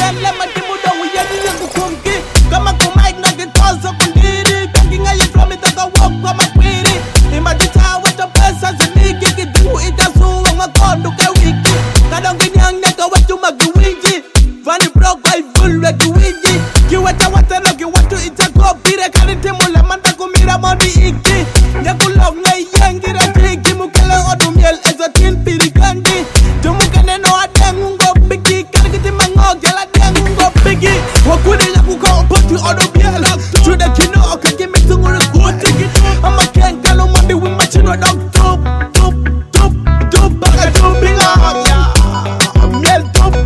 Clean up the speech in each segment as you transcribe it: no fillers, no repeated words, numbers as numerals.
yen le madimu do wi yen yangu kumki kama kumaik na gitozo kundiri kangi nga ye from it go walk kwa makwiri imajita wata pesa ziniki kidu itazuwa ngakondo ke wiki kadongi nyang neka watu magiwinji Vani bro kwa ifulwe kiwinji kiweta watalogi watu itako pire kalite mule manda kumira moni iki nyakulog na yengira tiki mukele odumiel ezotin piri kanji tumukene no adengungo bigi karikiti mango gela dengungo bigi wakuni yakuka opoti odumiel chude kino okaki mitungure kuti ama kenkalo mandi wimachino dog tup tup tup tup baka tupinga miel tup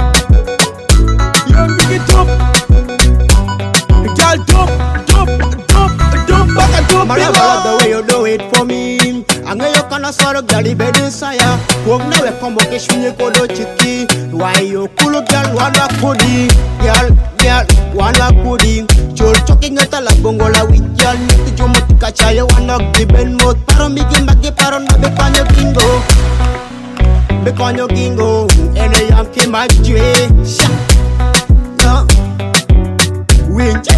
Maria, the way you do it for me. And you can sort of jolly bed saya. Walk never convocation you go to chiki. Why you cool up girl wanna kudi? Girl, wanna kudi. Chol choking at a la bongola with y'all. Niti jomotika chaya wanna give and mot. Paro migi magi paro na bekanyo kingo. Bekanyo kingo. Ene yanki majwe. Sha. No. Winche.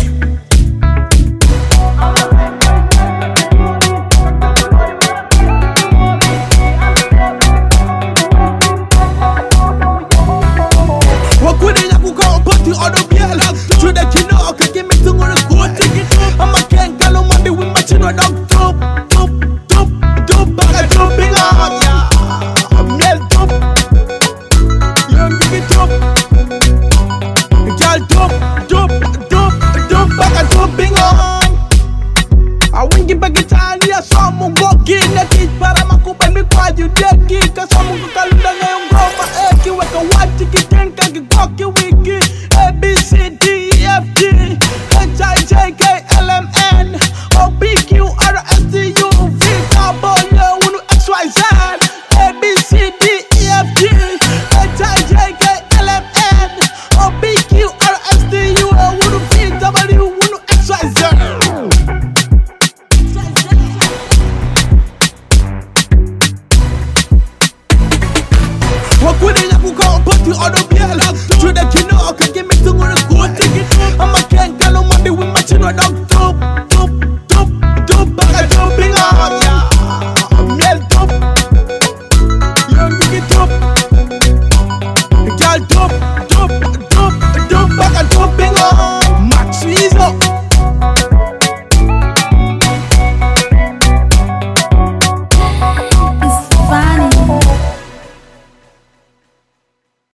Para makupan mi kwa judeki Kasamu kukalunda ngayong goma eki Weka wati kitenka gikoki wiki